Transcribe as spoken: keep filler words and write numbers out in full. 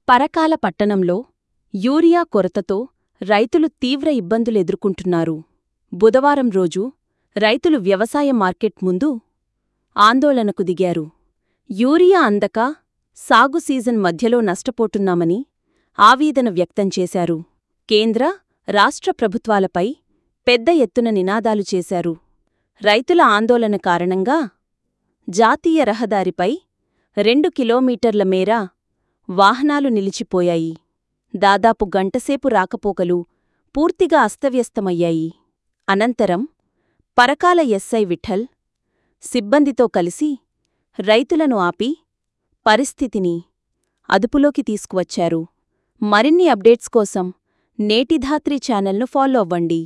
పరకాల పట్టణంలో యూరియా కొరతతో రైతులు తీవ్ర ఇబ్బందులెదుర్కొంటున్నారు. బుధవారం రోజు రైతులు వ్యవసాయ మార్కెట్ ముందు ఆందోళనకు దిగారు. యూరియా అందక సాగు సీజన్ మధ్యలో నష్టపోతున్నామని ఆవేదన వ్యక్తం చేశారు. కేంద్ర, రాష్ట్ర ప్రభుత్వాలపై పెద్ద ఎత్తున నినాదాలు చేశారు. రైతుల ఆందోళన కారణంగా జాతీయ రహదారిపై రెండు కిలోమీటర్ల మేర వాహనాలు నిలిచిపోయాయి. దాదాపు గంటసేపు రాకపోకలు పూర్తిగా అస్తవ్యస్తమయ్యాయి. అనంతరం పరకాల ఎస్ఐ విఠల్ సిబ్బందితో కలిసి రైతులను ఆపి పరిస్థితిని అదుపులోకి తీసుకువచ్చారు. మరిన్ని అప్డేట్స్ కోసం నేటిధాత్రి ఛానల్ను ఫాలో అవ్వండి.